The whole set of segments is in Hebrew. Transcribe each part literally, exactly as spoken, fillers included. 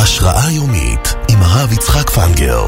השראה יומית עם הרב יצחק פנגר.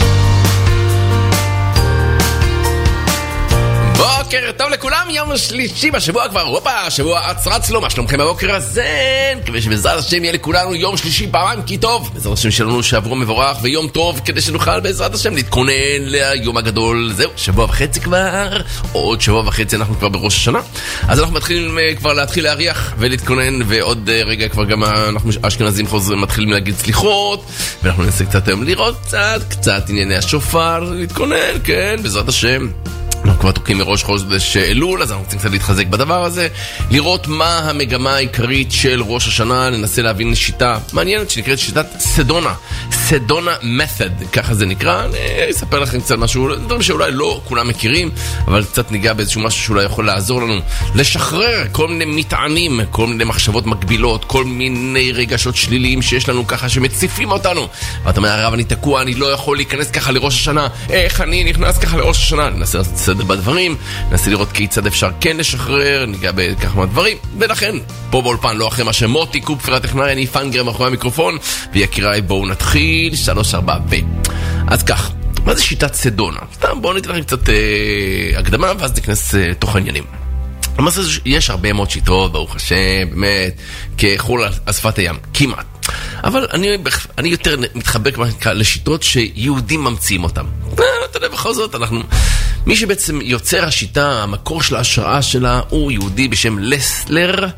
בוקר טוב לכולם, יום שלישי בשבוע כבר, הופה, שבוע עצרץ לו, מה שלומכם בבוקר הזה? כדי שבעזרת השם יהיה לכולנו יום שלישי פעמיים כי טוב, בעזרת השם שלנו שעברו מבורך ויום טוב, כדי שנוכל בעזרת השם להתכונן ליום הגדול. זהו, שבוע וחצי כבר, עוד שבוע וחצי אנחנו כבר בראש השנה, אז אנחנו מתחילים כבר להתחיל להריח ולהתכונן, ועוד רגע כבר גם אנחנו אשכנזים חוזרים, מתחילים להגיד סליחות, ואנחנו ננסה קצת היום לראות קצת, קצת ענייני השופר, להתכונן, כן, בעזרת השם. אנחנו כבר תוקעים מראש חודש אלול, אז אנחנו רוצים קצת להתחזק בדבר הזה, לראות מה המגמה העיקרית של ראש השנה, ננסה להבין שיטה מעניינת שנקראת שיטת סדונה, סדונה method, ככה זה נקרא. אני אספר לכם קצת משהו, דברים שאולי לא כולם מכירים, אבל קצת ניגע באיזשהו משהו שאולי יכול לעזור לנו לשחרר כל מיני מטענים, כל מיני מחשבות מקבילות, כל מיני רגשות שליליים שיש לנו ככה שמציפים אותנו. ואתה אומר, הרב, אני תקוע, אני לא יכול להיכנס ככה לראש השנה, איך אני נכנס ככה לראש השנה? ננסה סדר בדברים, ננסה לראות כיצד אפשר כן לשחרר, ניגע בכך מהדברים, ולכן פה באולפן לא אחרי מה שמוטי קופפר הטכנאי, אני פנגר מאחורי המיקרופון, ויקיריי בואו נתחיל, שלוש ארבע ו... אז כך, מה זה שיטת סדונה? סתם בואו ניתן לכם קצת אה, הקדמה, ואז נכנס אה, תוך העניינים. למעשה יש הרבה מאוד שיטות, ברוך השם, באמת, כחול על שפת הים, כמעט. אבל אני, אני יותר מתחבק לשיטות שיהודים ממציאים אותם. אתה יודע, בכל זאת, אנחנו... מי שבעצם יוצר השיטה, המקור של ההשראה שלה, הוא יהודי בשם לסלר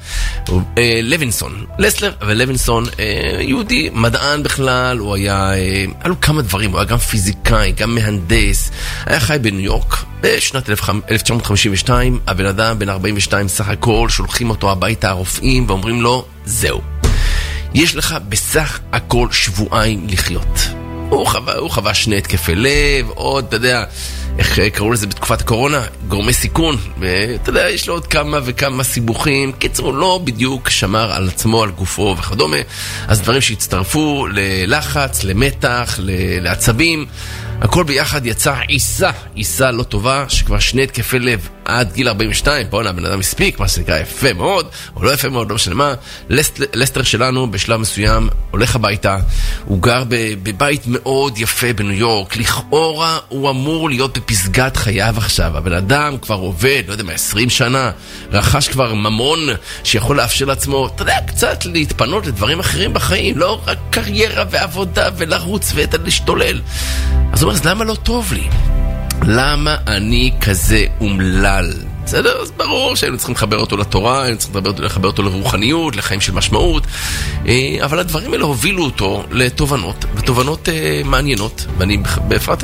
לוינסון. לסלר ולוינסון, יהודי, מדען בכלל, הוא היה, היה לו כמה דברים, הוא היה גם פיזיקאי, גם מהנדס, היה חי בניו יורק. בשנת אלף תשע מאות חמישים ושתיים, הבן אדם בן ארבעים ושתיים סך הכל, שולחים אותו הביתה הרופאים ואומרים לו, זהו, יש לך בסך הכל שבועיים לחיות. הוא חווה, הוא חווה שני התקפי לב, עוד, אתה יודע, איך קראו לזה בתקופת הקורונה? גורמי סיכון. ואתה יודע, יש לו עוד כמה וכמה סיבוכים. קיצור, הוא לא בדיוק שמר על עצמו, על גופו וכדומה. אז דברים שהצטרפו ללחץ, למתח, לעצבים, הכל ביחד יצא עיסה, עיסה לא טובה, שכבר שני התקפי לב עד גיל ארבעים ושתיים, פה הבן אדם הספיק, מה שנקרא יפה מאוד, או לא יפה מאוד, לא משנה מה. לסט, לסטר שלנו בשלב מסוים הולך הביתה, הוא גר בבית מאוד יפה בניו יורק, לכאורה הוא אמור להיות בפסגת חייו עכשיו, הבן אדם כבר עובד, לא יודע מה, עשרים שנה, רכש כבר ממון שיכול לאפשר לעצמו, אתה יודע, קצת להתפנות לדברים אחרים בחיים, לא רק קריירה ועבודה ולרוץ ולהשתולל. אז הוא אומר, אז למה לא טוב לי? למה אני כזה אומלל? בסדר? אז ברור שהיינו צריכים לחבר אותו לתורה, היינו צריכים לחבר, לחבר אותו לרוחניות, לחיים של משמעות, אבל הדברים האלה הובילו אותו לתובנות, ותובנות מעניינות, ואני בפרט,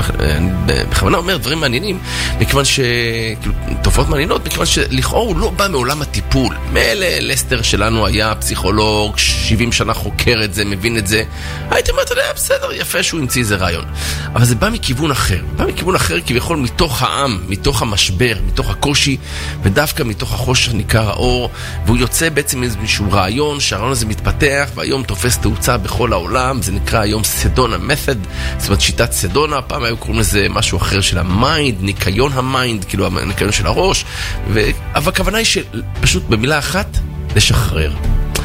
בכוונה אומר דברים מעניינים, מכיוון ש... כאילו, תופעות מעניינות, מכיוון שלכאורה הוא לא בא מעולם הטיפול. מילא לסטר שלנו היה פסיכולוג, שבעים שנה חוקר את זה, מבין את זה, הייתי אומר, אתה יודע, בסדר, יפה שהוא המציא איזה רעיון. אבל זה בא מכיוון אחר, בא מכיוון אחר כביכול מתוך העם, מתוך המשבר, מתוך הקושי, ודווקא מתוך החושך ניכר האור, והוא יוצא בעצם איזשהו רעיון, שהרעיון הזה מתפתח, והיום תופס תאוצה בכל העולם, זה נקרא היום סדונה method, זאת אומרת שיטת סדונה, פעם היו קוראים לזה משהו אחר של המיינד, ניקיון המיינד, כאילו הניקיון של הראש, ו... אבל הכוונה היא שפשוט במילה אחת, לשחרר.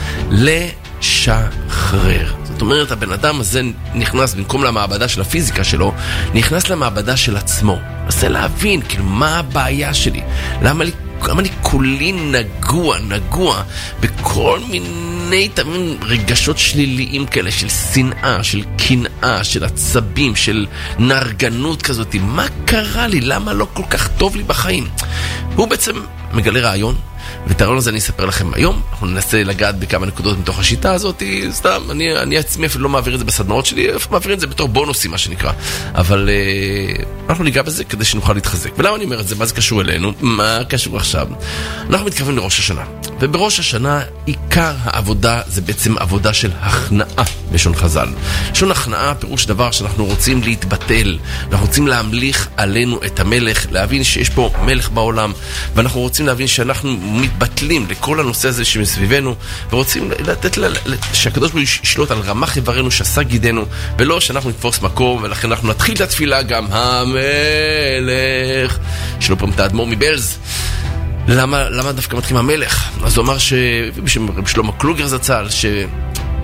לשחרר. זאת אומרת, הבן אדם הזה נכנס, במקום למעבדה של הפיזיקה שלו, נכנס למעבדה של עצמו. עושה להבין, כאילו, מה הבעיה שלי? למה לי, למה אני כולי נגוע, נגוע, בכל מיני תמיד רגשות שליליים כאלה, של שנאה, של קנאה, של עצבים, של נרגנות כזאת. מה קרה לי? למה לא כל כך טוב לי בחיים? הוא בעצם מגלה רעיון, ואת הרעיון הזה אני אספר לכם היום. אנחנו ננסה לגעת בכמה נקודות מתוך השיטה הזאת, סתם, אני, אני עצמי אפילו לא מעביר את זה בסדנאות שלי, מעביר את זה בתור בונוסים, מה שנקרא. אבל אה, אנחנו ניגע בזה כדי שנוכל להתחזק. ולמה אני אומר את זה? מה זה קשור אלינו? מה קשור עכשיו? אנחנו מתכוונים לראש השנה. ובראש השנה, עיקר העבודה זה בעצם עבודה של הכנעה, בשון חז"ל. שון הכנעה, פירוש דבר שאנחנו רוצים להתבטל, אנחנו רוצים להמליך עלינו את המלך, להבין שיש פה מלך בעולם, ואנחנו רוצים להבין שאנחנו מתבטלים לכל הנושא הזה שמסביבנו, ורוצים לתת לה, שהקדוש ברוך הוא ישלוט על רמ"ח איברנו, שעשה גידנו, ולא שאנחנו נתפוס מקום, ולכן אנחנו נתחיל את התפילה גם המלך, שלא פעם את האדמו"ר מבעלז. למה, למה דווקא מתחילים המלך? אז הוא אמר שבשם רב שלמה קלוגר זצ"ל, ש...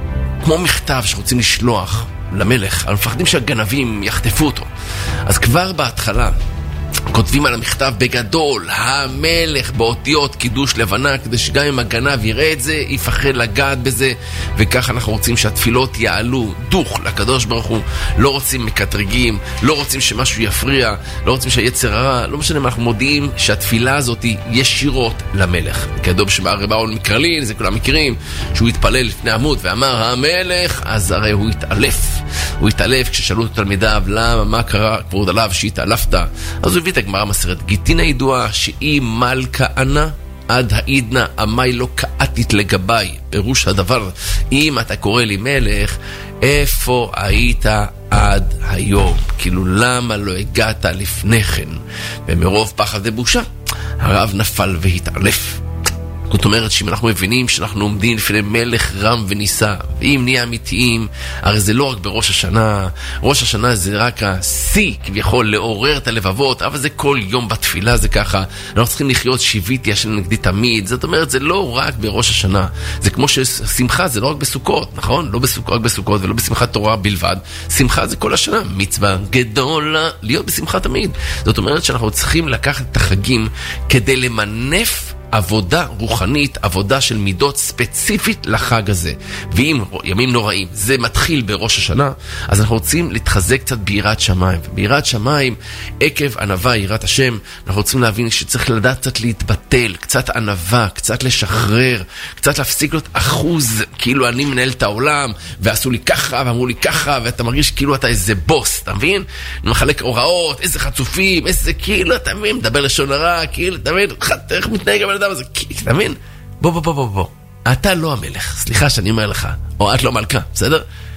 כמו מכתב שרוצים לשלוח למלך, אבל מפחדים שהגנבים יחטפו אותו. אז כבר בהתחלה כותבים על המכתב בגדול, המלך, באותיות קידוש לבנה, כדי שגם אם הגנב יראה את זה, יפחד לגעת בזה. וכך אנחנו רוצים שהתפילות יעלו דוך לקדוש ברוך הוא. לא רוצים מקטרגים, לא רוצים שמשהו יפריע, לא רוצים שהיצר הרע, לא משנה מה, אנחנו מודיעים שהתפילה הזאת היא ישירות למלך. כדוב שבערי באון מקרלין, זה כולם מכירים, שהוא התפלל לפני עמוד ואמר המלך, אז הרי הוא התעלף. הוא התעלף כששאלו את תלמידיו למה, מה קרה כבוד עליו שהתעלפת. אז הוא הביא את הגמרא מסרת גיטין הידועה שהיא מלכה ענה עד העידנה אמי לא קעתית לגבי. פירוש הדבר, אם אתה קורא לי מלך, איפה היית עד היום? כאילו למה לא הגעת לפני כן? ומרוב פחד ובושה הרב נפל והתעלף. זאת אומרת שאם אנחנו מבינים שאנחנו עומדים לפני מלך רם וניסה, ואם נהיה אמיתיים, הרי זה לא רק בראש השנה, ראש השנה זה רק השיא כביכול לעורר את הלבבות, אבל זה כל יום בתפילה זה ככה. אנחנו צריכים לחיות שיביתי השם נגדי תמיד. זאת אומרת זה לא רק בראש השנה, זה כמו ששמחה זה לא רק בסוכות, נכון? לא בסוכות, רק בסוכות ולא בשמחת תורה בלבד. שמחה זה כל השנה, מצווה גדולה להיות בשמחה תמיד. זאת אומרת שאנחנו צריכים לקחת את החגים כדי למנף עבודה רוחנית, עבודה של מידות ספציפית לחג הזה. ואם ימים נוראים זה מתחיל בראש השנה, אז אנחנו רוצים להתחזק קצת ביראת שמיים. ביראת שמיים, עקב ענווה, יראת השם, אנחנו רוצים להבין שצריך לדעת קצת להתבטל, קצת ענווה, קצת לשחרר, קצת להפסיק להיות אחוז, כאילו אני מנהל את העולם, ועשו לי ככה, ואמרו לי ככה, ואתה מרגיש כאילו אתה איזה בוס, אתה מבין? מחלק הוראות, איזה חצופים, איזה כאילו, אתה מבין? מדבר לשון הרע, כאילו, אתה מבין? איך מתנהג הבן אדם הזה? אתה מבין? בוא בוא בוא בוא בוא. אתה לא המלך, סליחה שאני אומר לך, או את לא מלכה, בסדר?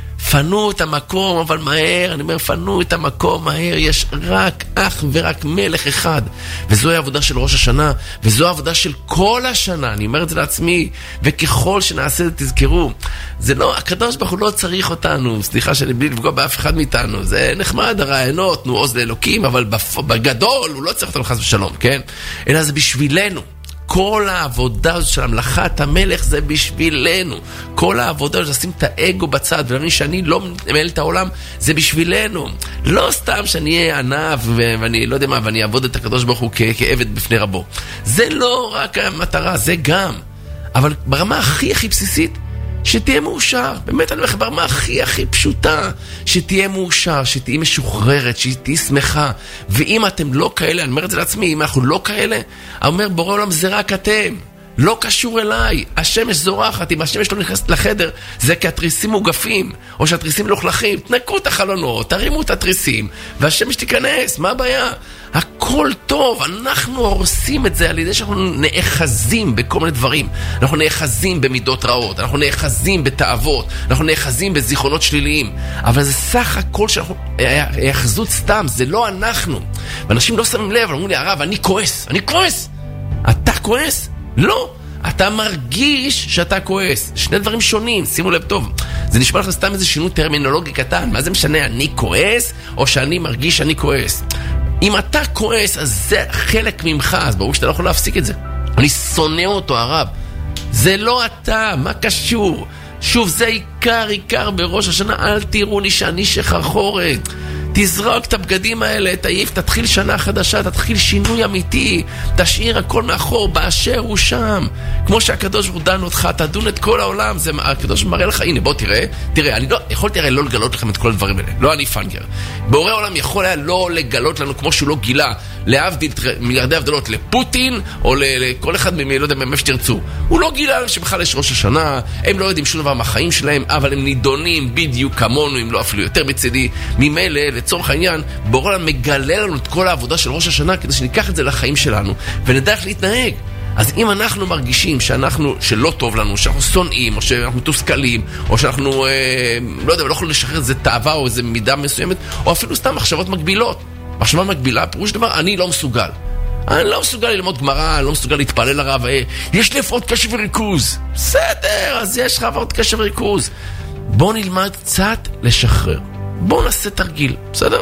פנו את המקום, אבל מהר, אני אומר, פנו את המקום מהר, יש רק אך ורק מלך אחד, וזו העבודה של ראש השנה, וזו העבודה של כל השנה, אני אומר את זה לעצמי, וככל שנעשה את זה, תזכרו, זה לא, הקדוש ברוך הוא לא צריך אותנו, סליחה שאני בלי לפגוע באף אחד מאיתנו, זה נחמד, הרעיונות, נו עוז לאלוקים, אבל בגדול הוא לא צריך אותנו חס ושלום, כן? אלא זה בשבילנו. כל העבודה הזו של המלכת המלך זה בשבילנו. כל העבודה הזו לשים את האגו בצד ולהבין שאני לא מנהל את העולם, זה בשבילנו. לא סתם שאני אהיה ענב ואני לא יודע מה, ואני אעבוד את הקדוש ברוך הוא כ- כעבד בפני רבו. זה לא רק המטרה, זה גם. אבל ברמה הכי הכי בסיסית, שתהיה מאושר. באמת אני אומר לך, ברמה הכי הכי פשוטה, שתהיה מאושר, שתהיה משוחררת, שתהיה שמחה. ואם אתם לא כאלה, אני אומר את זה לעצמי, אם אנחנו לא כאלה, אני אומר, בורא עולם זה רק אתם. לא קשור אליי. השמש זורחת, אם השמש לא נכנסת לחדר, זה כי התריסים מוגפים, או שהתריסים לוחלכים. תנקו את החלונות, תרימו את התריסים, והשמש תיכנס, מה הבעיה? הכל טוב, אנחנו הורסים את זה על ידי שאנחנו נאחזים בכל מיני דברים. אנחנו נאחזים במידות רעות, אנחנו נאחזים בתאוות, אנחנו נאחזים בזיכרונות שליליים. אבל זה סך הכל שאנחנו, היאחזות סתם, זה לא אנחנו. ואנשים לא שמים לב, אומרים לי, הרב, אני כועס, אני כועס. אתה כועס? לא. אתה מרגיש שאתה כועס. שני דברים שונים, שימו לב טוב. זה נשמע לך סתם איזה שינוי טרמינולוגי קטן. מה זה משנה, אני כועס או שאני מרגיש שאני כועס? אם אתה כועס, אז זה חלק ממך, אז ברור שאתה לא יכול להפסיק את זה. אני שונא אותו, הרב. זה לא אתה, מה קשור? שוב, זה עיקר, עיקר בראש השנה. אל תראו לי שאני שחרחורת. תזרוק את הבגדים האלה, תעיף, תתחיל שנה חדשה, תתחיל שינוי אמיתי, תשאיר הכל מאחור, באשר הוא שם. כמו שהקדוש ברוך הוא דן אותך, תדון את כל העולם, זה הקדוש מראה לך, הנה בוא תראה, תראה, אני לא, יכולתי הרי לא לגלות לכם את כל הדברים האלה, לא אני פנגר. בורא העולם יכול היה לא לגלות לנו כמו שהוא לא גילה, להבדיל מיליארדי הבדלות לפוטין, או לכל אחד ממי, לא יודע מה שתרצו. הוא לא גילה שבכלל יש ראש השנה, הם לא יודעים שום דבר מהחיים שלהם, אבל הם נידונים בדיוק כמונו, אם לא אפילו יותר בצדי, ממילא, לצורך העניין, בורא העולם מגלה לנו את כל העבודה של ראש השנה, כדי שניקח את זה לחיים שלנו, ונדע איך להתנהג. אז אם אנחנו מרגישים שאנחנו, שלא טוב לנו, שאנחנו שונאים, או שאנחנו מתוסכלים, או שאנחנו, אה, לא יודע, לא יכולים לשחרר איזה תאווה או איזה מידה מסוימת, או אפילו סתם מחשבות מגבילות. מחשבה מגבילה, פירוש דבר, אני לא מסוגל. אני לא מסוגל ללמוד גמרא, אני לא מסוגל להתפלל לרב, יש לי הפרעות קשב וריכוז. בסדר, אז יש לך הפרעות קשב וריכוז. בואו נלמד קצת לשחרר. בואו נעשה תרגיל, בסדר?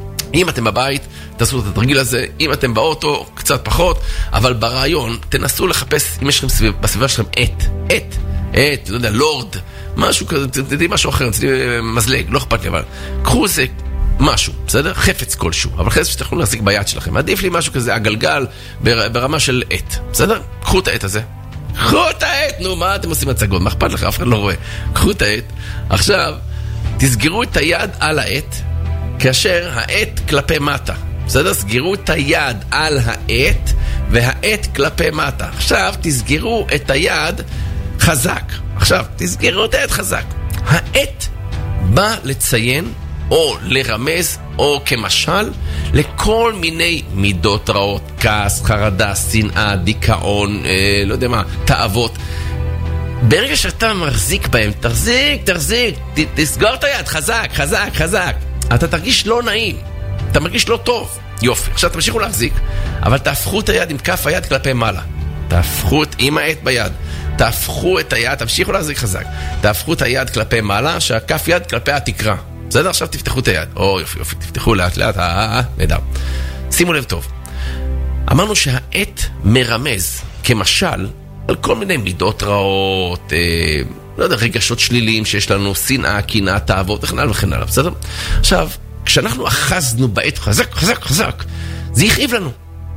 אם אתם בבית, תעשו את התרגיל הזה. אם אתם באוטו, קצת פחות, אבל ברעיון, תנסו לחפש, אם יש לכם בסביבה שלכם, עת, עת. עט, לא יודע, לורד, משהו כזה, תדעי משהו אחר, תדעי מזלג, לא אכפת לי, אבל קחו זה משהו, בסדר? חפץ כלשהו, אבל חפץ שתוכלו להחזיק ביד שלכם. עדיף לי משהו כזה, הגלגל, ברמה של עט, בסדר? קחו את העט הזה. קחו את העט, נו, מה אתם עושים הצגות? מה אכפת לך? אף אחד לא רואה. קחו את העט. עכשיו, תסגרו את היד על העט, כאשר העט כלפי מטה. בסדר? סגרו את היד על העט, והעט כלפי מטה. עכשיו, תסגרו את היד חזק. עכשיו, תסגרו את העט חזק. העט בא לציין, או לרמז, או כמשל, לכל מיני מידות רעות, כעס, חרדה, שנאה, דיכאון, אה, לא יודע מה, תאוות. ברגע שאתה מחזיק בהם, תחזיק, תחזיק, ת, תסגור את היד, חזק, חזק, חזק. אתה תרגיש לא נעים, אתה מרגיש לא טוב. יופי, עכשיו תמשיכו להחזיק, אבל תהפכו את היד עם כף היד כלפי מעלה. תהפכו את, עם העט ביד. תהפכו את היד, תמשיכו להחזיק חזק. תהפכו את היד כלפי מעלה, שהכף יד כלפי התקרה. בסדר? עכשיו תפתחו את היד. או, יופי, יופי, תפתחו לאט לאט, אה, אה, אה, נדע. שימו לב טוב. אמרנו שהעט מרמז, כמשל, על כל מיני מידות רעות, אה, לא יודע, רגשות שליליים שיש לנו, שנאה, קנאה, תאוות, וכן הלאה וכן הלאה, בסדר? עכשיו, כשאנחנו אחזנו בעט חזק, חזק, חזק, זה יכאיב לנו.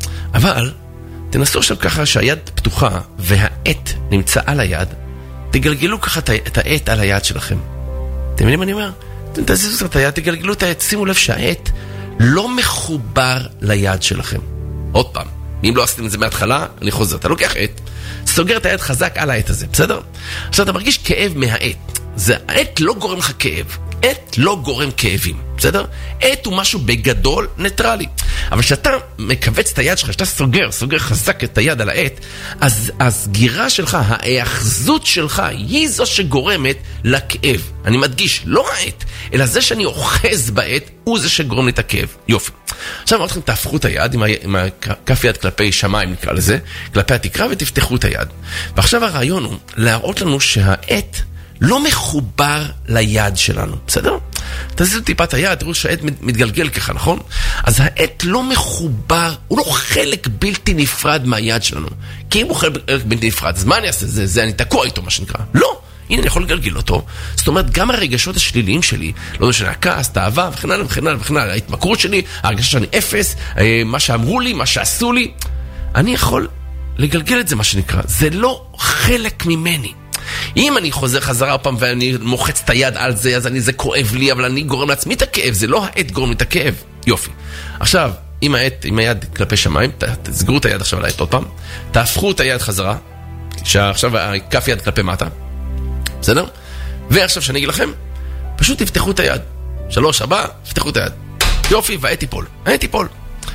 אבל, תנסו עכשיו ככה שהיד פתוחה, והעט נמצא על היד, תגלגלו ככה את העט על היד שלכם. אתם מבינים מה אני אומר? אתם תזיזו את היד, תגלגלו את העט, שימו לב שהעט לא מחובר ליד שלכם. עוד פעם, אם לא עשיתם את זה מההתחלה, אני חוזר. אתה לוקח עט, סוגר את העט חזק על העט הזה, בסדר? עכשיו אתה מרגיש כאב מהעט. זה, העט לא גורם לך כאב. עט לא גורם כאבים, בסדר? עט הוא משהו בגדול ניטרלי. אבל כשאתה מקבץ את היד שלך, כשאתה סוגר, סוגר חזק את היד על העט, אז הסגירה שלך, ההאחזות שלך, היא זו שגורמת לכאב. אני מדגיש, לא העט, אלא זה שאני אוחז בעט, הוא זה שגורם לי את הכאב. יופי. עכשיו אמרתי לכם, תהפכו את היד עם, ה... עם הכף יד כלפי שמיים, נקרא לזה, כלפי התקרה, ותפתחו את היד. ועכשיו הרעיון הוא להראות לנו שהעט לא מחובר ליד שלנו, בסדר? תזיזו טיפת היד, תראו שהעט מתגלגל ככה, נכון? אז העט לא מחובר, הוא לא חלק בלתי נפרד מהיד שלנו. כי אם הוא חלק בלתי נפרד, אז מה אני אעשה? זה, זה אני תקוע איתו, מה שנקרא. לא, הנה אני יכול לגלגל אותו. זאת אומרת, גם הרגשות השליליים שלי, לא יודע שאני הכעס, תאווה, וכן הלאה וכן הלאה וכן הלאה, ההתמכרות שלי, הרגשה שאני אפס, מה שאמרו לי, מה שעשו לי, אני יכול לגלגל את זה, מה שנקרא. זה לא חלק ממני. אם אני חוזר חזרה פעם ואני מוחץ את היד על זה, אז אני, זה כואב לי, אבל אני גורם לעצמי את הכאב, זה לא העט גורם לי את הכאב. יופי. עכשיו, עם העט, עם היד כלפי שמיים, תסגרו את היד עכשיו על העט עוד פעם, תהפכו את היד חזרה, שעכשיו כף יד כלפי מטה, בסדר? ועכשיו שאני אגיד לכם, פשוט תפתחו את היד. שלוש, הבא, תפתחו את היד. יופי, והעט תיפול. העט תיפול.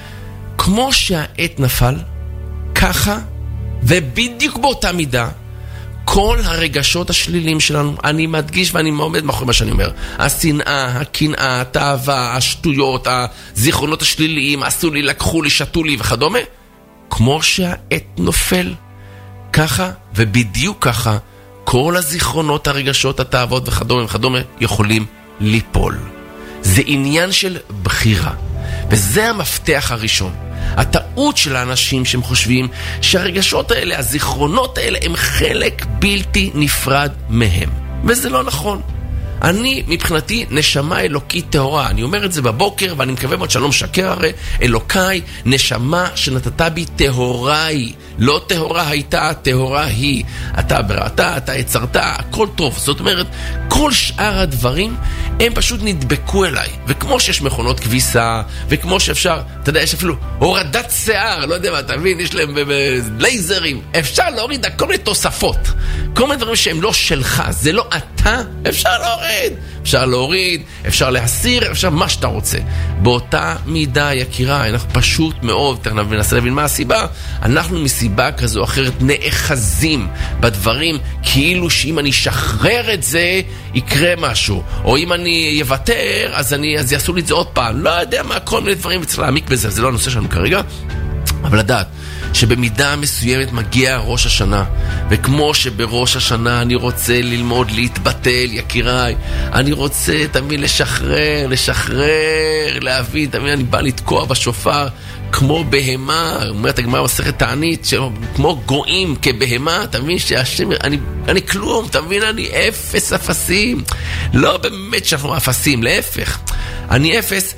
כמו שהעט נפל, ככה, ובדיוק באותה מידה, כל הרגשות השלילים שלנו, אני מדגיש ואני עומד מאחורי מה שאני אומר. השנאה, הקנאה, התאווה, השטויות, הזיכרונות השליליים, עשו לי, לקחו לי, שתו לי וכדומה. כמו שהעט נופל, ככה ובדיוק ככה, כל הזיכרונות, הרגשות, התאוות וכדומה וכדומה יכולים ליפול. זה עניין של בחירה. וזה המפתח הראשון. הטעות של האנשים שהם חושבים שהרגשות האלה, הזיכרונות האלה, הם חלק בלתי נפרד מהם. וזה לא נכון. אני, מבחינתי, נשמה אלוקית טהורה. אני אומר את זה בבוקר, ואני מקווה מאוד שלום שקר הרי. אלוקיי, נשמה שנתת בי טהורה היא. לא טהורה הייתה, טהורה היא. אתה בראתה, אתה יצרת, הכל טוב. זאת אומרת, כל שאר הדברים, הם פשוט נדבקו אליי. וכמו שיש מכונות כביסה, וכמו שאפשר, אתה יודע, יש אפילו הורדת שיער, לא יודע מה, אתה מבין, יש להם לייזרים. אפשר להוריד כל מיני תוספות. כל מיני דברים שהם לא שלך, זה לא אתה, אפשר להוריד. אפשר להוריד, אפשר להסיר, אפשר מה שאתה רוצה. באותה מידה, יקירה, אנחנו פשוט מאוד, תכף ננסה להבין מה הסיבה, אנחנו מסיבה כזו או אחרת נאחזים בדברים, כאילו שאם אני אשחרר את זה, יקרה משהו. או אם אני יוותר, אז, אני, אז יעשו לי את זה עוד פעם. לא יודע מה, כל מיני דברים, וצריך להעמיק בזה, זה לא הנושא שלנו כרגע. אבל לדעת שבמידה מסוימת מגיע ראש השנה, וכמו שבראש השנה אני רוצה ללמוד להתבטל, יקיריי, אני רוצה תמיד לשחרר, לשחרר, להבין, תמיד אני בא לתקוע בשופר כמו בהמה, אומרת הגמרא מסכת תענית, כמו גויים כבהמה, תבין שהשם, אני, אני כלום, תבין, אני אפס אפסים, לא באמת שאנחנו אפסים, להפך, אני אפס,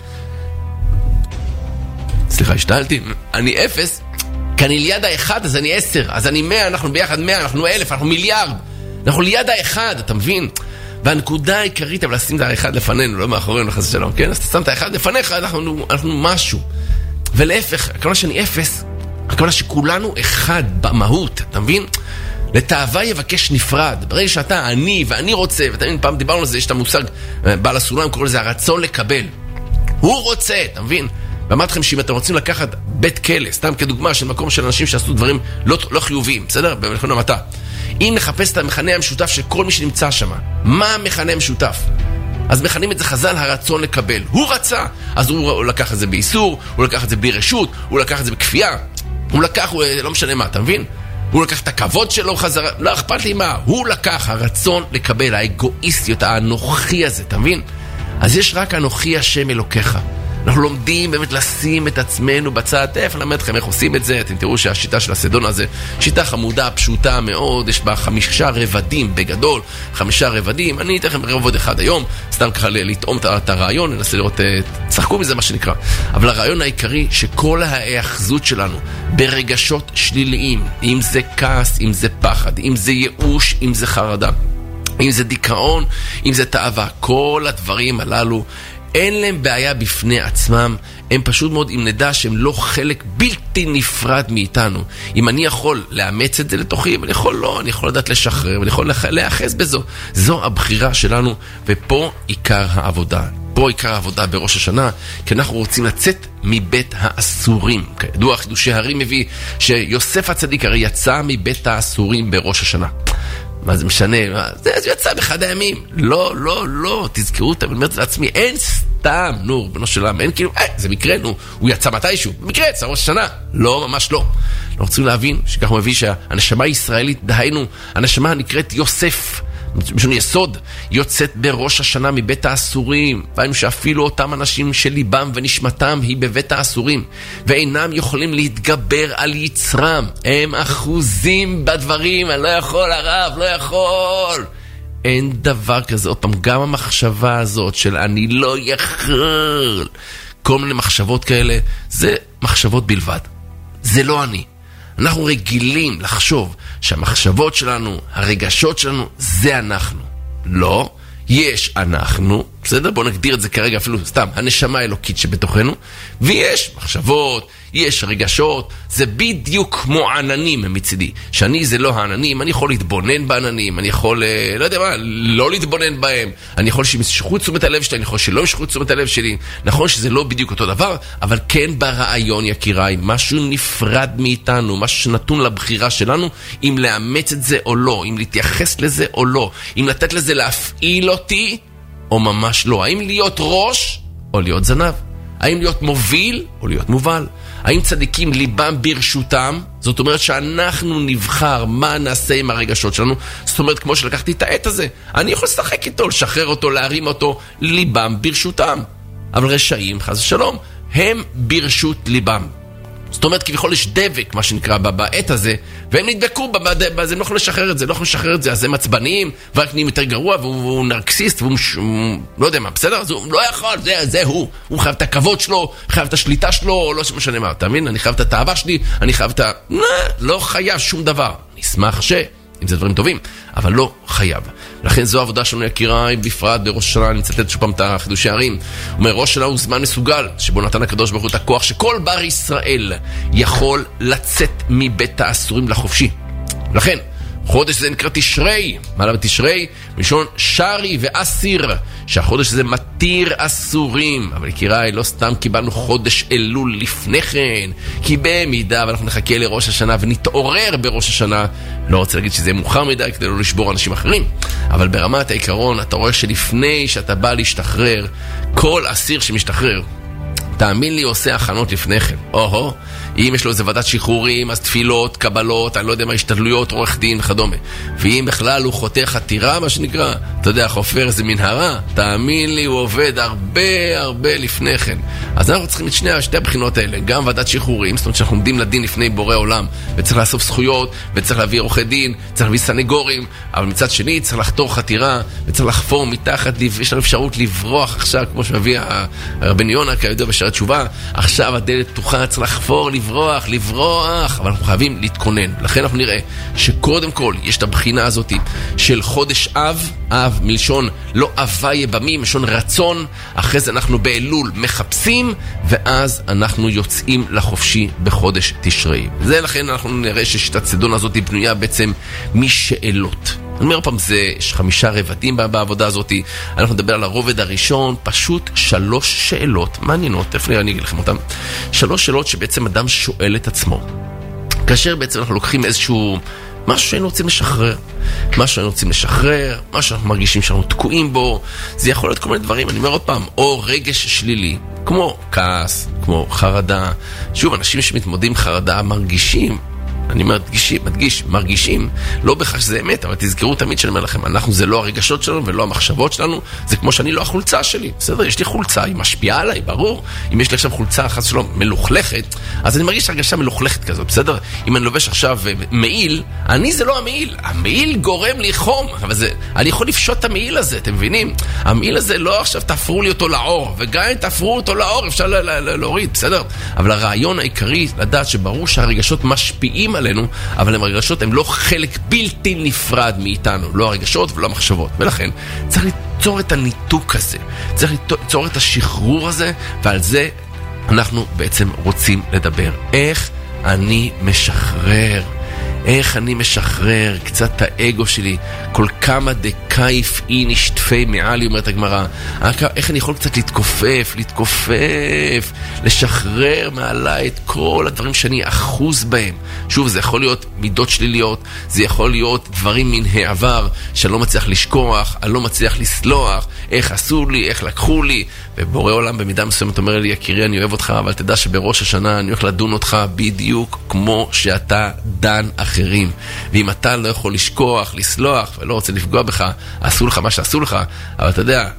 סליחה, השתלתי, אני אפס, כי אני ליד האחד, אז אני עשר, אז אני מאה, אנחנו ביחד מאה, אנחנו אלף, אנחנו מיליארד, אנחנו ליד האחד, אתה מבין? והנקודה העיקרית, אבל לשים את האחד לפנינו, לא מאחורינו, לחס שלום, כן? אז אתה שם את האחד לפניך, אנחנו, אנחנו משהו. ולהפך, הכוונה שאני אפס, הכוונה שכולנו אחד במהות, אתה מבין? לתאווה יבקש נפרד. ברגע שאתה אני ואני רוצה, ואתה מבין, פעם דיברנו על זה, יש את המושג, בעל הסולם קורא לזה הרצון לקבל. הוא רוצה, אתה מבין? ואמרתי לכם שאם אתם רוצים לקחת בית כלא, סתם כדוגמה של מקום של אנשים שעשו דברים לא, לא חיוביים, בסדר? במלכון המטה. אם נחפש את המכנה המשותף של כל מי שנמצא שם, מה המכנה המשותף? אז מכנים את זה חז"ל הרצון לקבל. הוא רצה, אז הוא, הוא לקח את זה באיסור, הוא לקח את זה בלי רשות, הוא לקח את זה בכפייה, הוא לקח, הוא, לא משנה מה, אתה מבין? הוא לקח את הכבוד שלו חזרה, לא אכפת לי מה, הוא לקח הרצון לקבל, האגואיסטיות, האנוכי הזה, אתה מבין? אז יש רק אנוכי השם אלוקיך. אנחנו לומדים באמת לשים את עצמנו בצד, תכף למד לכם איך עושים את זה, אתם תראו שהשיטה של הסדון הזה, שיטה חמודה, פשוטה מאוד, יש בה חמישה רבדים בגדול, חמישה רבדים, אני אתן לכם רבד אחד היום, סתם ככה לטעום את הרעיון, ננסה לראות, צחקו מזה מה שנקרא, אבל הרעיון העיקרי שכל ההאחזות שלנו ברגשות שליליים, אם זה כעס, אם זה פחד, אם זה ייאוש, אם זה חרדה, אם זה דיכאון, אם זה תאווה, כל הדברים הללו אין להם בעיה בפני עצמם, הם פשוט מאוד, אם נדע שהם לא חלק בלתי נפרד מאיתנו. אם אני יכול לאמץ את זה לתוכי, אני יכול לא, אני יכול לדעת לשחרר, אני יכול להאחז בזו. זו הבחירה שלנו, ופה עיקר העבודה. פה עיקר העבודה בראש השנה, כי אנחנו רוצים לצאת מבית האסורים. כידוע, חידושי הרים מביא שיוסף הצדיק הרי יצא מבית האסורים בראש השנה. מה זה משנה? מה? זה, זה יצא באחד הימים. לא, לא, לא, תזכרו אותם, אני אומר את זה לעצמי, אין סתם, נו, בנו שלם, אין כאילו, אה, זה מקרה, נו, הוא יצא מתישהו, במקרה, יצא ראש השנה. לא, ממש לא. אנחנו רוצים להבין שכך הוא מביא שהנשמה הישראלית, דהיינו, הנשמה הנקראת יוסף, משון יסוד, יוצאת בראש השנה מבית האסורים, והיינו שאפילו אותם אנשים שליבם ונשמתם היא בבית האסורים, ואינם יכולים להתגבר על יצרם, הם אחוזים בדברים, אני לא יכול הרב, לא יכול. אין דבר כזה, עוד פעם, גם המחשבה הזאת של אני לא יכול, כל מיני מחשבות כאלה, זה מחשבות בלבד, זה לא אני. אנחנו רגילים לחשוב שהמחשבות שלנו, הרגשות שלנו, זה אנחנו. לא, יש אנחנו, בסדר? בואו נגדיר את זה כרגע אפילו סתם, הנשמה האלוקית שבתוכנו, ויש מחשבות, יש רגשות, זה בדיוק כמו עננים מצידי. שאני זה לא העננים, אני יכול להתבונן בעננים, אני יכול, לא יודע מה, לא להתבונן בהם, אני יכול שימשכו את תשומת הלב שלי, אני יכול שלא ימשכו את תשומת הלב שלי. נכון שזה לא בדיוק אותו דבר, אבל כן ברעיון יקיריי, משהו נפרד מאיתנו, משהו שנתון לבחירה שלנו, אם לאמץ את זה או לא, אם להתייחס לזה או לא, אם לתת לזה להפעיל אותי, או ממש לא. האם להיות ראש או להיות זנב? האם להיות מוביל או להיות מובל? האם צדיקים ליבם ברשותם? זאת אומרת שאנחנו נבחר מה נעשה עם הרגשות שלנו. זאת אומרת, כמו שלקחתי את העט הזה, אני יכול לשחק איתו, לשחרר אותו, להרים אותו, ליבם ברשותם. אבל רשעים, חס ושלום, הם ברשות ליבם. זאת אומרת, כביכול יש דבק, מה שנקרא, בעת הזה, והם נדבקו בזה, הם לא יכולים לשחרר את זה, לא יכולים לשחרר את זה, אז הם עצבניים, ורק נהיים יותר גרוע, והוא נרקסיסט, והוא לא יודע מה, בסדר? אז הוא לא יכול, זה, זה הוא, הוא חייב את הכבוד שלו, חייב את השליטה שלו, לא משנה מה, אתה מבין? אני חייב את התאווה שלי, אני חייב את ה... לא חייב שום דבר, נשמח ש... אם זה דברים טובים, אבל לא חייב. לכן זו העבודה שלנו יקיריי, בפרט בראש השנה, אני אצטט שוב פעם את חידושי הרים. הוא אומר, ראש השנה הוא זמן מסוגל, שבו נתן הקדוש ברוך הוא את הכוח, שכל בר ישראל יכול לצאת מבית האסורים לחופשי. לכן, חודש זה נקרא תשרי, מעלה בתשרי, ראשון שרי ואסיר, שהחודש הזה מתיר אסורים. אבל יקיריי, לא סתם קיבלנו חודש אלול לפני כן, כי במידה ואנחנו נחכה לראש השנה ונתעורר בראש השנה, לא רוצה להגיד שזה מאוחר מדי כדי לא לשבור אנשים אחרים, אבל ברמת העיקרון אתה רואה שלפני שאתה בא להשתחרר, כל אסיר שמשתחרר, תאמין לי, עושה הכנות לפני כן. או-הו, אם יש לו איזה ועדת שחרורים, אז תפילות, קבלות, אני לא יודע מה, השתדלויות, עורך דין וכדומה. ואם בכלל הוא חותר חתירה, מה שנקרא, אתה יודע, חופר איזה מנהרה, תאמין לי, הוא עובד הרבה הרבה לפני כן. אז אנחנו צריכים את שני, שתי הבחינות האלה, גם ועדת שחרורים, זאת אומרת שאנחנו עומדים לדין לפני בורא עולם, וצריך לאסוף זכויות, וצריך להביא עורכי דין, צריך להביא סנגורים, אבל מצד שני צריך לחתור חתירה, וצריך לחפור מתחת, יש לנו אפשרות לברוח עכשיו, כמו שמביא הרבן יונה, כידוע בשערי תשובה, עכשיו הדלת פתוחה, צריך לחפור, לברוח, לברוח, אבל אנחנו חייבים להתכונן. לכן אנחנו נראה שקודם כל יש את הבחינה הזאת של חודש אב, אב מלשון לא אהבה יבמי, מלשון רצון, אחרי זה אנחנו באלול מחפשים, ואז אנחנו יוצאים לחופשי בחודש תשרי. זה לכן אנחנו נראה ששיטת צידון הזאת היא בנויה בעצם משאלות. אני אומר פעם, זה, יש חמישה רבדים בעבודה הזאת, אנחנו נדבר על הרובד הראשון, פשוט שלוש שאלות מעניינות, איפה אני אגיד לכם אותם? שלוש שאלות שבעצם אדם שואל את עצמו. כאשר בעצם אנחנו לוקחים איזשהו משהו שהיינו רוצים לשחרר, משהו שהיינו רוצים לשחרר, משהו שאנחנו מרגישים שאנחנו תקועים בו, זה יכול להיות כל מיני דברים, אני אומר עוד פעם, או רגש שלילי, כמו כעס, כמו חרדה. שוב, אנשים שמתמודדים חרדה מרגישים, אני מדגיש, מדגיש, מרגישים, לא בכך שזה אמת, אבל תזכרו תמיד שאני אומר לכם, אנחנו זה לא הרגשות שלנו ולא המחשבות שלנו, זה כמו שאני לא החולצה שלי, בסדר? יש לי חולצה, היא משפיעה עליי, ברור. אם יש לי עכשיו חולצה אחת שלו מלוכלכת, אז אני מרגיש הרגשה מלוכלכת כזאת, בסדר? אם אני לובש עכשיו מעיל, אני זה לא המעיל, המעיל גורם לי חום, אבל זה, אני יכול לפשוט את המעיל הזה, אתם מבינים? המעיל הזה לא עכשיו תפרו לי אותו לאור, וגם אם תפרו אותו לאור אפשר להוריד, בסדר? אבל הרעיון העיקרי לדעת שברור שהרגשות משפיעים עלינו, אבל הם הרגשות, הם לא חלק בלתי נפרד מאיתנו, לא הרגשות ולא המחשבות. ולכן צריך ליצור את הניתוק הזה, צריך ליצור את השחרור הזה, ועל זה אנחנו בעצם רוצים לדבר. איך אני משחרר? איך אני משחרר קצת את האגו שלי? כל כמה דקייף אין ישטפי מעלי, אומרת הגמרא. איך אני יכול קצת להתכופף, להתכופף, לשחרר מעלי את כל הדברים שאני אחוז בהם. שוב, זה יכול להיות מידות שליליות, זה יכול להיות דברים מן העבר שאני לא מצליח לשכוח, אני לא מצליח לסלוח, איך עשו לי, איך לקחו לי, ובורא עולם במידה מסוימת אומר לי, יקירי, אני אוהב אותך, אבל תדע שבראש השנה אני הולך לדון אותך בדיוק כמו שאתה דן אחרים. ואם אתה לא יכול לשכוח, לסלוח, ולא רוצה לפגוע בך, עשו לך מה שעשו לך, אבל אתה יודע,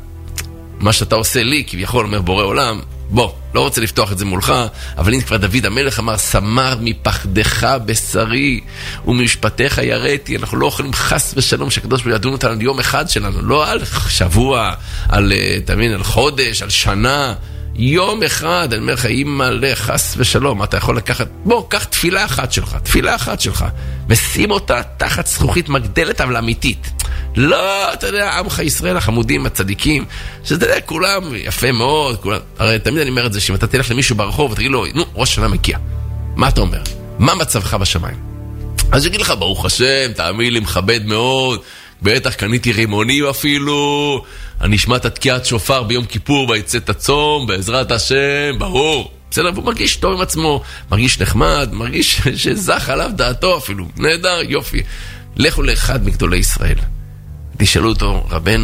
מה שאתה עושה לי, כביכול אומר בורא עולם, בוא, לא רוצה לפתוח את זה מולך, אבל אם כבר דוד המלך אמר, סמר מפחדך בשרי וממשפטיך יראתי, אנחנו לא יכולים חס ושלום שהקדוש ברוך הוא ידון אותנו על יום אחד שלנו, לא על שבוע, על, תמיד, על חודש, על שנה, יום אחד. אני אומר לך, אם מלא חס ושלום, אתה יכול לקחת, בוא, קח תפילה אחת שלך, תפילה אחת שלך, ושים אותה תחת זכוכית מגדלת אבל אמיתית. לא, אתה יודע, עמך ישראל, החמודים, הצדיקים, שאתה יודע, כולם יפה מאוד, כולם, הרי תמיד אני אומר את זה, שאם אתה תלך למישהו ברחוב ותגיד לו, נו, ראש שנה מגיע, מה אתה אומר? מה מצבך בשמיים? אז יגיד לך, ברוך השם, תאמין לי, מכבד מאוד, בטח קניתי רימונים אפילו, אני אשמע את תקיעת שופר ביום כיפור ויצא את הצום, בעזרת השם, ברור. בסדר, והוא מרגיש טוב עם עצמו, מרגיש נחמד, מרגיש שזך עליו דעתו אפילו, נהדר, יופי. לכו לאחד מגדולי ישראל, תשאלו אותו, רבנו,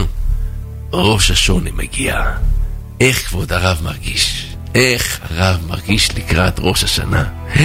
ראש השונה מגיע, איך כבוד הרב מרגיש? איך הרב מרגיש לקראת ראש השנה?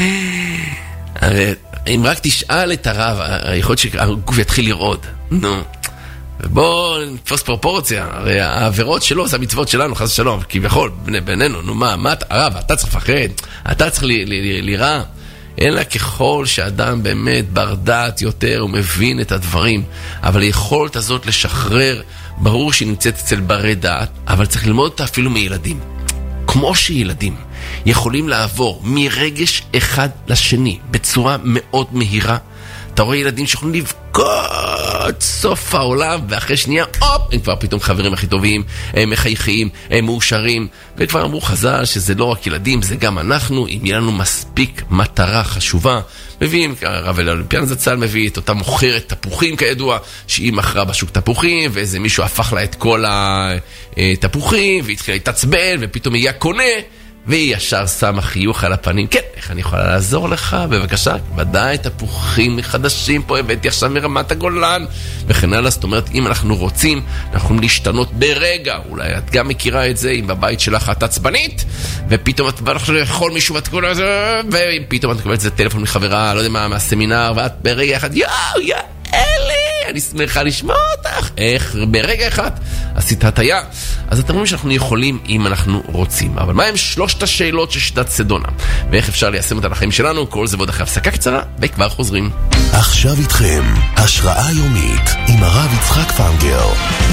הרי אם רק תשאל את הרב, יכול להיות שהגוף יתחיל לרעוד. נו, ובואו נתפוס פרופורציה, הרי העבירות שלו זה המצוות שלנו, חס ושלום, כביכול, בינינו, נו מה, מה, הרב, אתה צריך לפחד, אתה צריך ליראה, אלא ככל שאדם באמת בר דעת יותר, הוא מבין את הדברים, אבל היכולת הזאת לשחרר, ברור שהיא נמצאת אצל ברי דעת, אבל צריך ללמוד אותה אפילו מילדים. כמו שילדים יכולים לעבור מרגש אחד לשני בצורה מאוד מהירה, אתה רואה ילדים שיכולים לבכות סוף העולם, ואחרי שנייה, אופ, הם כבר פתאום חברים הכי טובים, הם מחייכים, הם מאושרים, וכבר אמרו חז"ל שזה לא רק ילדים, זה גם אנחנו, אם יהיה לנו מספיק מטרה חשובה, מביאים, הרב אליפיאן זצ"ל מביא את אותה מוכרת תפוחים כידוע, שהיא מכרה בשוק תפוחים, ואיזה מישהו הפך לה את כל התפוחים, והתחילה להתעצבן, ופתאום היא קונה, והיא ישר שמה חיוך על הפנים. כן, איך אני יכולה לעזור לך? בבקשה, ודאי תפוחים חדשים פה, הבאתי עכשיו מרמת הגולן, וכן הלאה. זאת אומרת, אם אנחנו רוצים, אנחנו יכולים להשתנות ברגע. אולי את גם מכירה את זה, אם בבית שלך את עצבנית, ופתאום את בא לך לאכול מישהו בתקול הזה, ופתאום את מקבלת איזה טלפון מחברה, לא יודע מה, מהסמינר, ואת ברגע אחד, יאו, יאו, אלי, אני שמחה לשמוע אותך. איך ברגע אחד עשית הטיה. אז אתם רואים שאנחנו יכולים אם אנחנו רוצים. אבל מה הם שלושת השאלות של שיטת סדונה? ואיך אפשר ליישם אותה לחיים שלנו? כל זה ועוד אחרי הפסקה קצרה, וכבר חוזרים. עכשיו איתכם, השראה יומית עם הרב יצחק פנגר.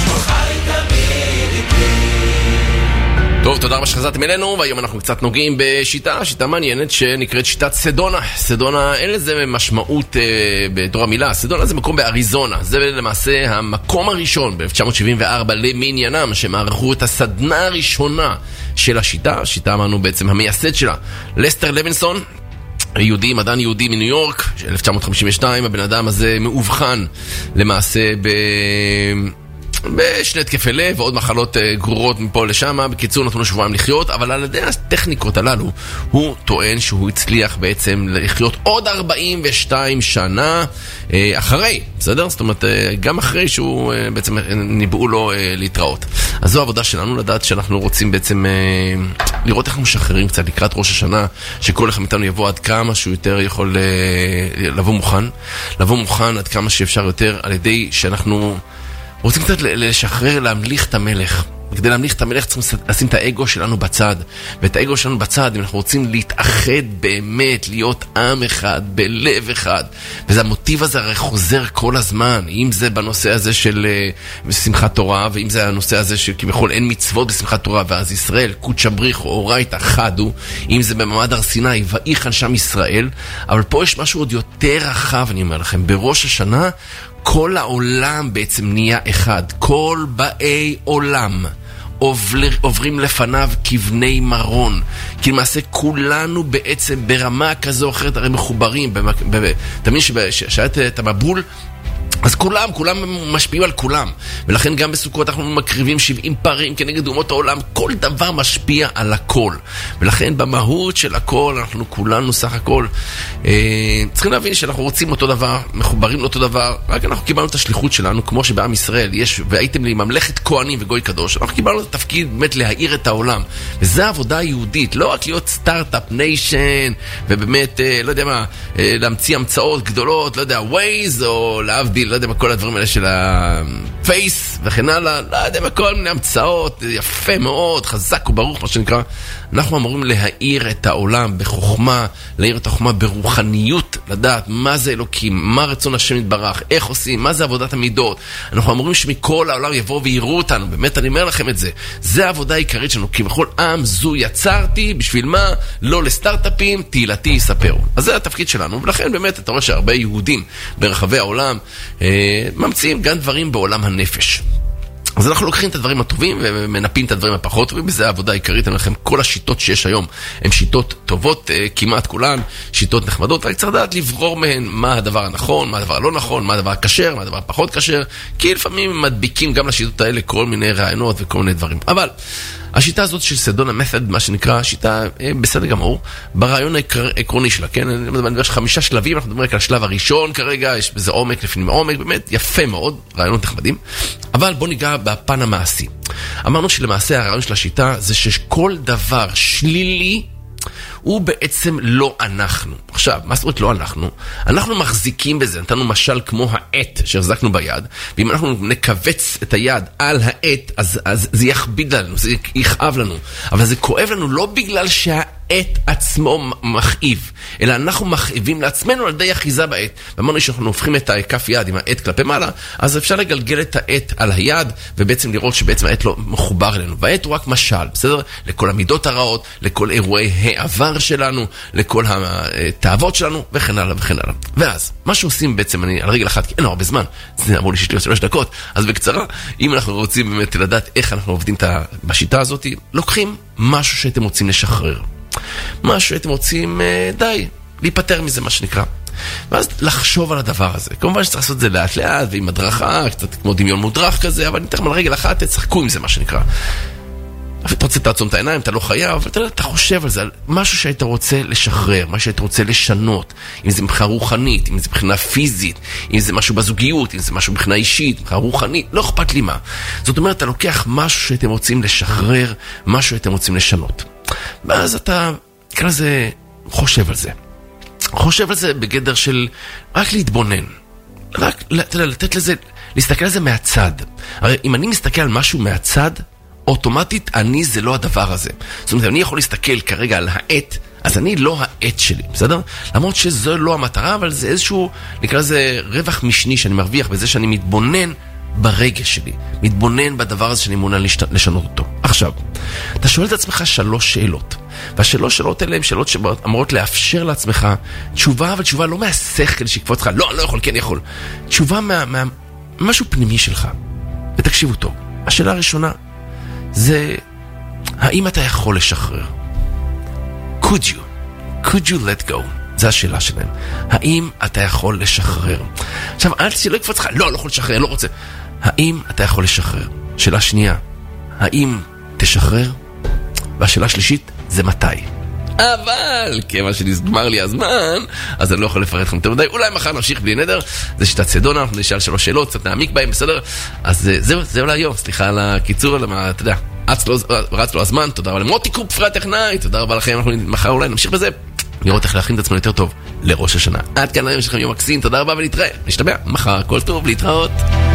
טוב, תודה רבה שחזרתם אלינו, והיום אנחנו קצת נוגעים בשיטה, שיטה מעניינת שנקראת שיטת סדונה. סדונה, אין לזה משמעות אה, בתור המילה. סדונה זה מקום באריזונה. זה למעשה המקום הראשון ב-אלף תשע מאות שבעים וארבע למניינם, שהם ערכו את הסדנה הראשונה של השיטה. השיטה אמרנו בעצם המייסד שלה, לסטר לוינסון, יהודי, מדען יהודי מניו יורק, אלף תשע מאות חמישים ושתיים. הבן אדם הזה מאובחן למעשה ב... בשני התקפי לב ועוד מחלות גרורות מפה לשם. בקיצור, נתנו שבועיים לחיות, אבל על ידי הטכניקות הללו הוא טוען שהוא הצליח בעצם לחיות עוד ארבעים ושתיים שנה אחרי, בסדר? זאת אומרת, גם אחרי שהוא בעצם ניבאו לו להתראות. אז זו העבודה שלנו, לדעת שאנחנו רוצים בעצם לראות איך אנחנו משחררים קצת לקראת ראש השנה, שכל אחד מאיתנו יבוא עד כמה שהוא יותר יכול לבוא מוכן, לבוא מוכן עד כמה שאפשר יותר, על ידי שאנחנו רוצים קצת לשחרר, להמליך את המלך. כדי להמליך את המלך צריכים לשים את האגו שלנו בצד. ואת האגו שלנו בצד, אם אנחנו רוצים להתאחד באמת, להיות עם אחד, בלב אחד. וזה המוטיב הזה הרי חוזר כל הזמן. אם זה בנושא הזה של uh, שמחת תורה, ואם זה הנושא הזה שכביכול אין מצוות בשמחת תורה, ואז ישראל, קודשא בריחו, אורייתא חדו, אם זה במעמד הר סיני, ויחן שם ישראל. אבל פה יש משהו עוד יותר רחב, אני אומר לכם. בראש השנה, כל העולם בעצם נהיה אחד. כל באי עולם עובר, עוברים לפניו כבני מרון. כי למעשה כולנו בעצם ברמה כזו או אחרת הרי מחוברים. תמיד ששאלת את המבול, אז כולם, כולם משפיעים על כולם. ולכן גם בסוכות אנחנו מקריבים שבעים פרים כנגד אומות העולם. כל דבר משפיע על הכל. ולכן במהות של הכל, אנחנו כולנו סך הכל אה, צריכים להבין שאנחנו רוצים אותו דבר, מחוברים לאותו דבר. רק אנחנו קיבלנו את השליחות שלנו, כמו שבעם ישראל יש, והייתם לי ממלכת כהנים וגוי קדוש. אנחנו קיבלנו את התפקיד באמת להאיר את העולם. וזו העבודה היהודית, לא רק להיות סטארט-אפ ניישן, ובאמת, אה, לא יודע מה, אה, להמציא המצאות גדולות, לא יודע, ווייז, או להבדיל, לא יודע מה, כל הדברים האלה של הפייס וכן הלאה, לא יודע מה, כל מיני המצאות, יפה מאוד, חזק וברוך, מה שנקרא. אנחנו אמורים להאיר את העולם בחוכמה, להאיר את החוכמה ברוחניות, לדעת מה זה אלוקים, מה רצון השם יתברך, איך עושים, מה זה עבודת המידות. אנחנו אמורים שמכל העולם יבואו ויראו אותנו, באמת אני אומר לכם את זה. זה העבודה העיקרית שלנו, כי בכל עם זו יצרתי, בשביל מה? לא לסטארט-אפים, תהילתי יספרו. אז זה התפקיד שלנו, ולכן באמת אתה רואה שהרבה יהודים ברחבי העולם אה, ממציאים גם דברים בעולם הנפש. אז אנחנו לוקחים את הדברים הטובים ומנפים את הדברים הפחות טובים, וזה העבודה העיקרית. אני אומר לכם, כל השיטות שיש היום הן שיטות טובות, כמעט כולן, שיטות נחמדות, רק צריך לדעת לברור מהן מה הדבר הנכון, מה הדבר הלא נכון, מה הדבר הקשר, מה הדבר הפחות קשר, כי לפעמים מדביקים גם לשיטות האלה כל מיני רעיונות וכל מיני דברים. אבל השיטה הזאת של סדונה מתוד, מה שנקרא, שיטה בסדר גמור, ברעיון העקרוני שלה, כן? אני מדבר של חמישה שלבים, אנחנו מדברים רק על השלב הראשון כרגע, יש בזה עומק לפנים עומק, באמת יפה מאוד, רעיונות נחמדים, אבל בוא ניגע בפן המעשי. אמרנו שלמעשה הרעיון של השיטה זה שכל דבר שלילי הוא בעצם לא אנחנו. עכשיו, מה זאת אומרת לא אנחנו? אנחנו מחזיקים בזה, נתנו משל כמו העט שהחזקנו ביד, ואם אנחנו נכווץ את היד על העט, אז, אז זה יכביד לנו, זה יכאב לנו. אבל זה כואב לנו לא בגלל שהעט עצמו מכאיב, אלא אנחנו מכאיבים לעצמנו על ידי אחיזה בעט. ואמרנו שאנחנו הופכים את כף יד עם העט כלפי מעלה, אז אפשר לגלגל את העט על היד, ובעצם לראות שבעצם העט לא מחובר אלינו. והעט הוא רק משל, בסדר? לכל המידות הרעות, לכל אירועי העבר שלנו, לכל התאוות שלנו, וכן הלאה וכן הלאה. ואז, מה שעושים בעצם, אני על רגל אחת, כי אין לו הרבה זמן, זה אמרו לי שיש לי שלוש דקות, אז בקצרה, אם אנחנו רוצים באמת לדעת איך אנחנו עובדים בשיטה הזאת, לוקחים משהו שאתם רוצים לשחרר. משהו שאתם רוצים, די, להיפטר מזה, מה שנקרא. ואז לחשוב על הדבר הזה. כמובן שצריך לעשות את זה לאט לאט, ועם הדרכה, קצת כמו דמיון מודרך כזה, אבל ניתן על רגל אחת, תצחקו עם זה, מה שנקרא. אתה רוצה תעצום את העיניים, אתה לא חייב, אתה, אתה חושב על זה, על משהו שהיית רוצה לשחרר, משהו שהיית רוצה לשנות, אם זה מבחינה רוחנית, אם זה מבחינה פיזית, אם זה משהו בזוגיות, אם זה משהו מבחינה אישית, מבחינה רוחנית, לא אכפת לי מה. זאת אומרת, אתה לוקח משהו שאתם רוצים לשחרר, משהו שאתם רוצים לשנות. ואז אתה, נקרא לזה, חושב על זה. חושב על זה בגדר של רק להתבונן. רק לתת לזה, להסתכל על זה מהצד. הרי אם אני מסתכל על משהו מהצד, אוטומטית אני זה לא הדבר הזה. זאת אומרת, אני יכול להסתכל כרגע על העט, אז אני לא העט שלי, בסדר? למרות שזו לא המטרה, אבל זה איזשהו, נקרא לזה רווח משני שאני מרוויח בזה שאני מתבונן ברגש שלי, מתבונן בדבר הזה שאני מעוניין לשנות אותו. עכשיו, אתה שואל את עצמך שלוש שאלות, והשלוש שאלות האלה הן שאלות שאמורות לאפשר לעצמך תשובה, אבל תשובה לא מהשכל שיקפוץ לך, לא, אני לא יכול, כן יכול. תשובה מה, מה, משהו פנימי שלך. ותקשיבו טוב. השאלה הראשונה זה, האם אתה יכול לשחרר? Could you? Could you let go? זו השאלה שלהם. האם אתה יכול לשחרר? עכשיו, אל תצא, לא יקפוץ לך, לא, לא יכול לשחרר, לא רוצה. האם אתה יכול לשחרר? שאלה שנייה, האם תשחרר? והשאלה שלישית, זה מתי? אבל, כמה שנגמר לי הזמן, אז אני לא יכול לפרט לכם יותר מדי. אולי מחר נמשיך בלי נדר. זה שיטת צדונה, אנחנו נשאל שלוש שאלות, קצת נעמיק בהם, בסדר? אז זהו, זהו להיום. סליחה על הקיצור, על מה, אתה יודע, רץ לו הזמן, תודה רבה למוטי קופפרי הטכנאי, תודה רבה לכם, אנחנו מחר אולי נמשיך בזה, לראות איך להכין את עצמנו יותר טוב לראש השנה. עד כאן היום שלכם יום מקסים, תודה רבה ולהתראה. נשתמע מחר, כל טוב, להתראות.